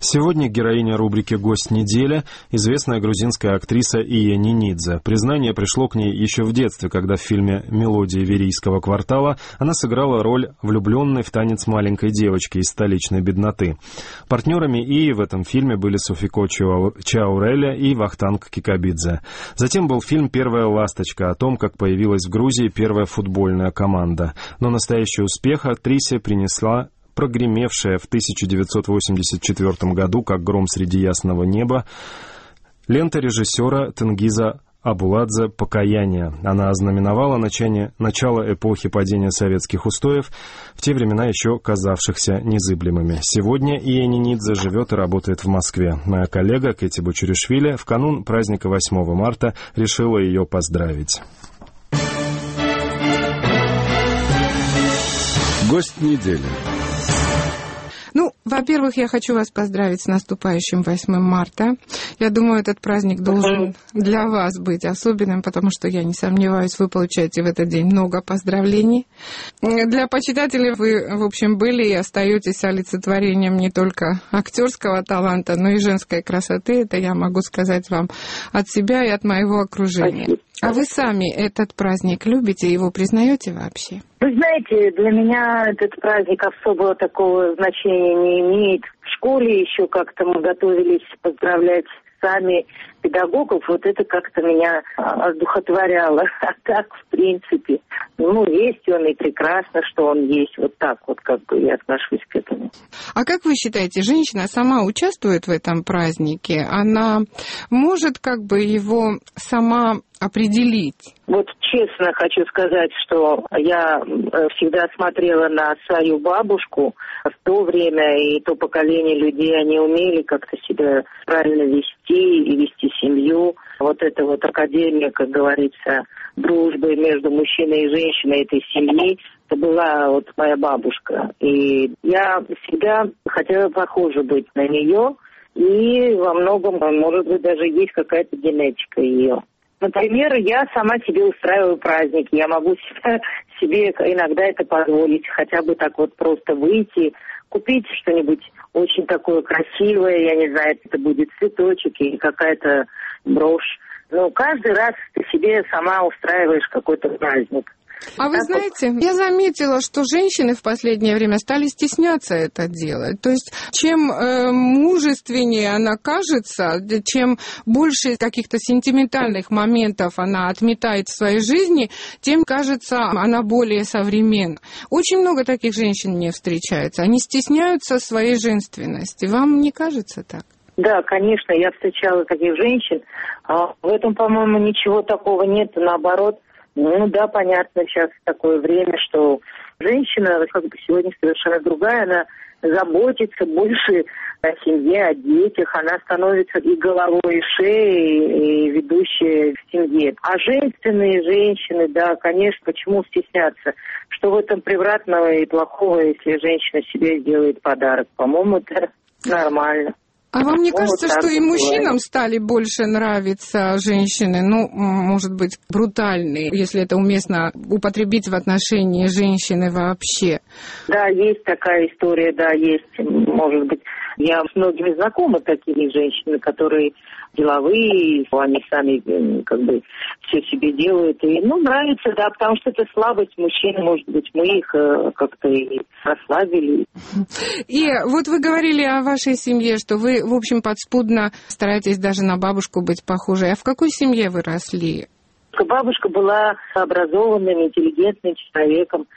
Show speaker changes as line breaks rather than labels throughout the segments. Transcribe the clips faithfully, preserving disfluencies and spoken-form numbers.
Сегодня героиня рубрики «Гость недели» — известная грузинская актриса Ия Нинидзе. Признание пришло к ней еще в детстве, когда в фильме «Мелодии Верийского квартала» она сыграла роль влюбленной в танец маленькой девочки из столичной бедноты. Партнерами Ии в этом фильме были Софико Чауреля и Вахтанг Кикабидзе. Затем был фильм «Первая ласточка» о том, как появилась в Грузии первая футбольная команда. Но настоящий успех актрисе принесла прогремевшая в тысяча девятьсот восемьдесят четвёртом году «Как гром среди ясного неба» лента режиссера Тенгиза Абуладзе «Покаяние». Она ознаменовала начало, начало эпохи падения советских устоев, в те времена еще казавшихся незыблемыми. Сегодня Ия Нинидзе живет и работает в Москве. Моя коллега Кэти Бочуришвили в канун праздника восьмого марта решила ее поздравить.
Гость недели.
Ну, во-первых, я хочу вас поздравить с наступающим восьмым марта. Я думаю, этот праздник должен для вас быть особенным, потому что, я не сомневаюсь, вы получаете в этот день много поздравлений. Для почитателей вы, в общем, были и остаетесь олицетворением не только актерского таланта, но и женской красоты. Это я могу сказать вам от себя и от моего окружения. А вы сами этот праздник любите, его признаете вообще?
Вы знаете, для меня этот праздник особого такого значения не имеет. В школе еще как-то мы готовились поздравлять сами педагогов, вот это как-то меня одухотворяло. А так, в принципе, ну, есть он и прекрасно, что он есть. Вот так вот как бы я отношусь к этому.
А как вы считаете, женщина сама участвует в этом празднике? Она может как бы его сама определить?
Вот честно хочу сказать, что я всегда смотрела на свою бабушку. В то время и то поколение людей, они умели как-то себя правильно вести и вести семью. Вот эта вот академия, как говорится, дружбы между мужчиной и женщиной этой семьи, это была вот моя бабушка. И я всегда хотела похожа быть на нее. И во многом, может быть, даже есть какая-то генетика ее. Например, я сама себе устраиваю праздники. Я могу себе, себе иногда это позволить. Хотя бы так вот просто выйти, купить что-нибудь очень такое красивое. Я не знаю, это будет цветочек или какая-то брошь. Но каждый раз ты себе сама устраиваешь какой-то праздник.
А вы знаете, я заметила, что женщины в последнее время стали стесняться это делать. То есть, чем э, мужественнее она кажется, чем больше каких-то сентиментальных моментов она отметает в своей жизни, тем, кажется, она более современна. Очень много таких женщин мне встречается. Они стесняются своей женственности. Вам не кажется так?
Да, конечно, я встречала таких женщин. В этом, по-моему, ничего такого нет, наоборот. Ну да, понятно, сейчас такое время, что женщина как бы сегодня совершенно другая, она заботится больше о семье, о детях, она становится и головой, и шеей, и ведущей в семье. А женственные женщины, да, конечно, почему стесняться? Что в этом превратного и плохого, если женщина себе сделает подарок? По-моему, это нормально.
А вам не кажется,
вот
что и мужчинам
бывает.
стали больше нравиться женщины, ну, может быть, брутальные, если это уместно употребить в отношении женщины вообще?
Да, есть такая история, да, есть, может быть. Я с многими знакома такими женщинами, которые деловые, они сами как бы все себе делают. И, ну, нравится, да, потому что это слабость мужчин, может быть, мы их как-то и расслабили.
И вот вы говорили о вашей семье, что вы, в общем, подспудно стараетесь даже на бабушку быть похожей. А в какой семье вы росли?
Бабушка была образованным, интеллигентным человеком,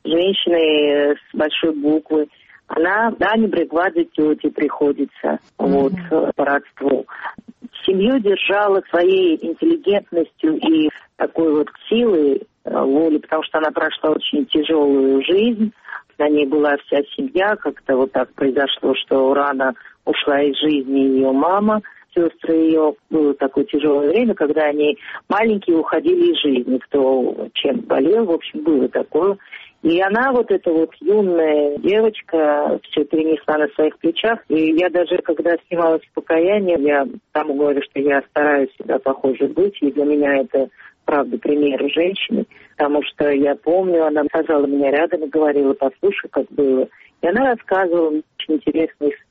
женщиной с большой буквы. Она, да, не бригваде тети приходится, mm-hmm. вот, по родству. Семью держала своей интеллигентностью и такой вот силой воли, потому что она прошла очень тяжелую жизнь. На ней была вся семья, как-то вот так произошло, что рано ушла из жизни ее мама. Сестры ее, было такое тяжелое время, когда они маленькие уходили из жизни, кто чем болел, в общем, было такое. И она, вот эта вот юная девочка, все перенесла на своих плечах. И я даже, когда снималась в «Покаянии», я там говорю, что я стараюсь всегда похожей быть. И для меня это, правда, пример женщины. Потому что я помню, она сажала меня рядом и говорила: послушай, как было. И она рассказывала очень интересные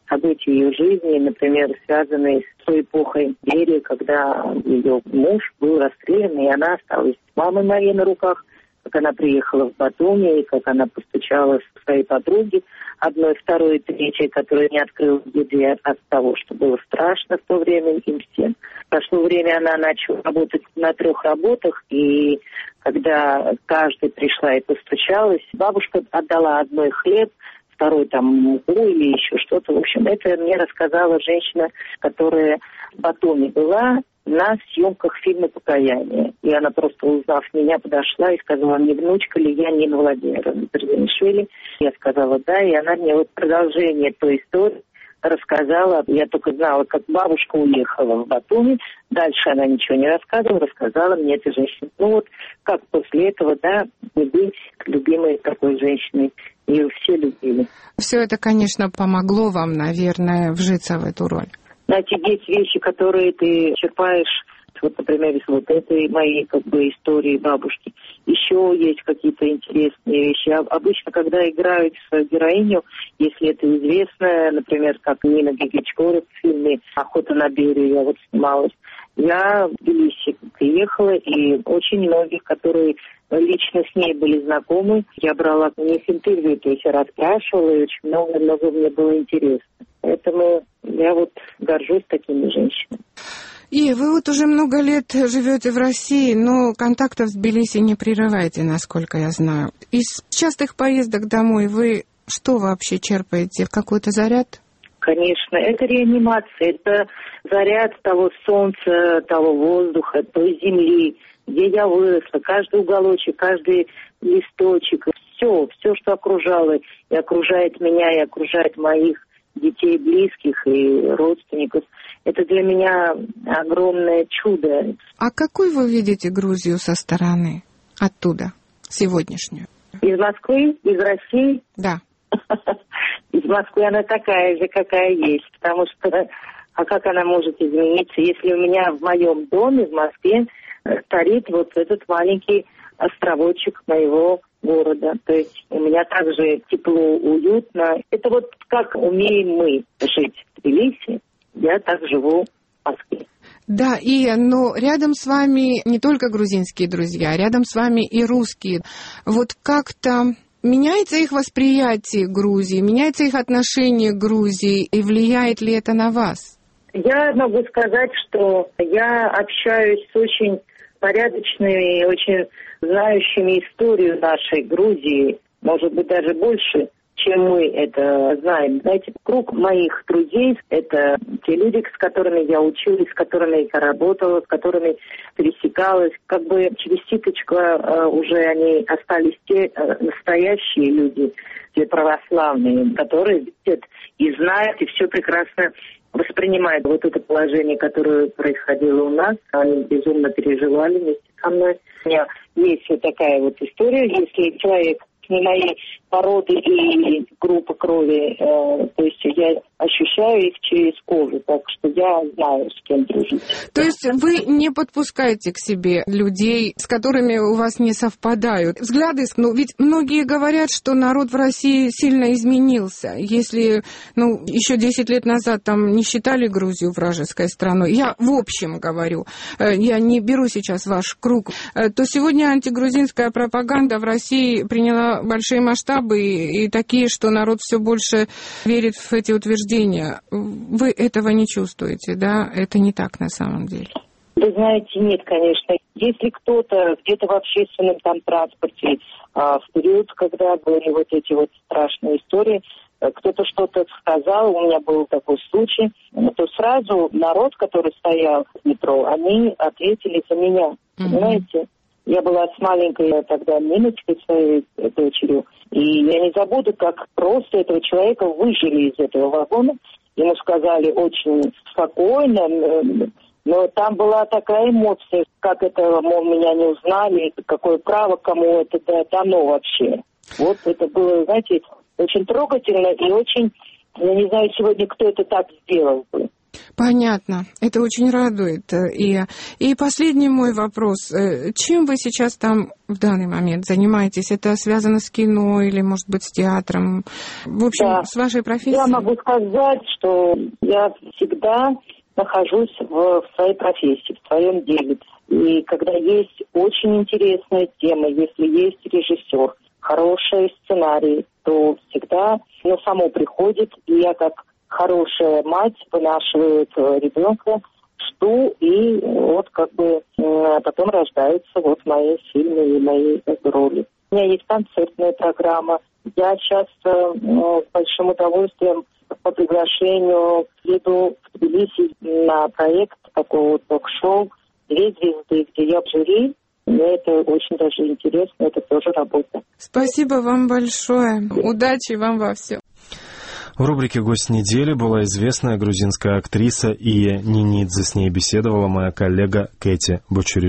события ее жизни, например, связанные с той эпохой империи, когда ее муж был расстрелян, и она осталась с мамой моей на руках, как она приехала в Батуми, и как она постучалась к своей подруге, одной, второй, третьей, которая не открыла дверь от того, что было страшно в то время им всем. Прошло время, она начала работать на трех работах, и когда каждая пришла и постучалась, бабушка отдала одной хлеб, второй там муку или еще что-то. В общем, это мне рассказала женщина, которая в Батуми была на съемках фильма «Покаяние». И она, просто узнав меня, подошла и сказала, не внучка ли я Нина Владимировна Берзинишвили. Я сказала, да, и она мне вот продолжение той истории рассказала. Я только знала, как бабушка уехала в Батуми. Дальше она ничего не рассказывала, рассказала мне эта женщина. Ну вот, как после этого, да, не быть любимой такой женщиной. Ее все любили.
Все это, конечно, помогло вам, наверное, вжиться в эту роль.
Знаете, есть вещи, которые ты черпаешь, вот, например, из вот этой моей, как бы, истории бабушки. Еще есть какие-то интересные вещи. Обычно, когда играют свою героиню, если это известная, например, как Нина Гигичкова в фильме «Охота на берег», я вот снималась, я в Тбилиси приехала, и очень многих, которые лично с ней были знакомы, я брала у них интервью, то есть я расспрашивала, и очень много-много мне было интересно. Поэтому я вот горжусь такими женщинами.
И вы вот уже много лет живете в России, но контактов с Тбилиси не прерываете, насколько я знаю. Из частых поездок домой вы что вообще черпаете? Какой-то заряд?
Конечно, это реанимация, это заряд того солнца, того воздуха, той земли, где я выросла, каждый уголочек, каждый листочек, все, все, что окружало, и окружает меня, и окружает моих детей, близких и родственников. Это для меня огромное чудо.
А какой вы видите Грузию со стороны, оттуда, сегодняшнюю?
Из Москвы, из России?
Да.
Из Москвы она такая же, какая есть, потому что, а как она может измениться, если у меня в моем доме в Москве стоит вот этот маленький островочек моего города. То есть у меня также тепло, уютно. Это вот как умеем мы жить в Тбилиси, я так живу в Москве.
Да, и, но рядом с вами не только грузинские друзья, рядом с вами и русские. Вот как-то меняется их восприятие Грузии, меняется их отношение к Грузии, и влияет ли это на вас?
Я могу сказать, что я общаюсь с очень порядочными и очень знающими историю нашей Грузии, может быть, даже больше, чем мы это знаем. Знаете, круг моих друзей — это те люди, с которыми я училась, с которыми я работала, с которыми пересекалась. Как бы через ситочку э, уже они остались те э, настоящие люди, те православные, которые видят и знают, и все прекрасно воспринимают. Вот это положение, которое происходило у нас, они безумно переживали вместе со мной. У меня есть вот такая вот история, если человек не моей породы и группы крови, э, то есть я ощущаю их через кожу, так что я знаю, с кем дружить.
То есть вы не подпускаете к себе людей, с которыми у вас не совпадают взгляды? Ну, ведь многие говорят, что народ в России сильно изменился. Если, ну, еще десять лет назад там не считали Грузию вражеской страной, я в общем говорю, я не беру сейчас ваш круг, то сегодня антигрузинская пропаганда в России приняла большие масштабы и, и такие, что народ все больше верит в эти утверждения. Вы этого не чувствуете, да? Это не так на самом деле.
Вы знаете, нет, конечно. Если кто-то где-то в общественном там транспорте а, в период, когда были вот эти вот страшные истории, кто-то что-то сказал, у меня был такой случай, то сразу народ, который стоял в метро, они ответили за меня, mm-hmm. понимаете? Я была с маленькой тогда Ниночкой, своей дочерью, и я не забуду, как просто этого человека выжили из этого вагона. Ему сказали очень спокойно, но там была такая эмоция, как это, мол, меня не узнали, какое право кому это дано вообще. Вот это было, знаете, очень трогательно и очень, я не знаю сегодня, кто это так сделал бы.
Понятно. Это очень радует. И, и последний мой вопрос. Чем вы сейчас там в данный момент занимаетесь? Это связано с кино или, может быть, с театром? В общем, да. С вашей профессией?
Я могу сказать, что я всегда нахожусь в, в своей профессии, в своем деле. И когда есть очень интересная тема, если есть режиссер, хороший сценарий, то всегда оно само приходит, и я как хорошая мать вынашивает ребенка, жду, и вот как бы потом рождаются вот мои фильмы и мои роли. У меня есть концертная программа. Я часто с большим удовольствием по приглашению еду в Тбилиси на проект такого ток-шоу «Две звезды», где я в жюри. Мне это очень даже интересно, это тоже работа.
Спасибо вам большое. Удачи вам во всем.
В рубрике «Гость недели» была известная грузинская актриса Ия Нинидзе. С ней беседовала моя коллега Кэти Бочурю.